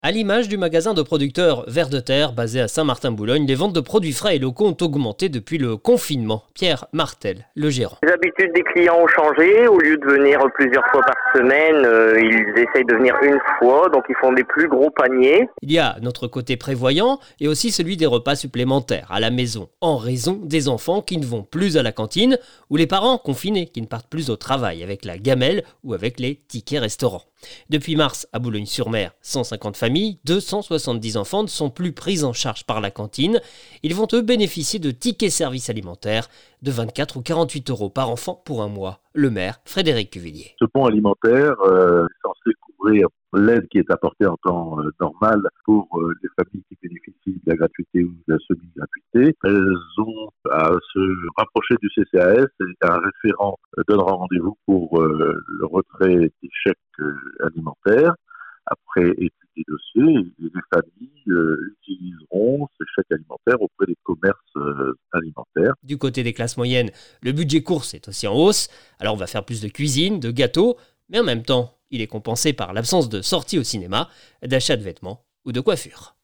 À l'image du magasin de producteurs Vers de Terre basé à Saint-Martin-Boulogne, les ventes de produits frais et locaux ont augmenté depuis le confinement. Pierre Martel, le gérant. Les habitudes des clients ont changé. Au lieu de venir plusieurs fois par semaine, ils essayent de venir une fois, donc ils font des plus gros paniers. Il y a notre côté prévoyant et aussi celui des repas supplémentaires à la maison, en raison des enfants qui ne vont plus à la cantine ou les parents confinés qui ne partent plus au travail avec la gamelle ou avec les tickets restaurants. Depuis mars, à Boulogne-sur-Mer, 150 familles, 270 enfants ne sont plus pris en charge par la cantine. Ils vont eux bénéficier de tickets services alimentaires de 24 ou 48 € par enfant pour un mois. Le maire, Frédéric Cuvillier. Ce fonds alimentaire est censé couvrir l'aide qui est apportée en temps normal pour les familles qui bénéficient de la gratuité ou de la semi-gratuité. Elles ont à se rapprocher du CCAS et un référent donnera rendez-vous pour le retrait des chèques alimentaires. Après étude des dossiers, les familles utiliseront ces chèques alimentaires auprès des commerces alimentaires. Du côté des classes moyennes, le budget course est aussi en hausse. Alors on va faire plus de cuisine, de gâteaux, mais en même temps, il est compensé par l'absence de sorties au cinéma, d'achat de vêtements ou de coiffure.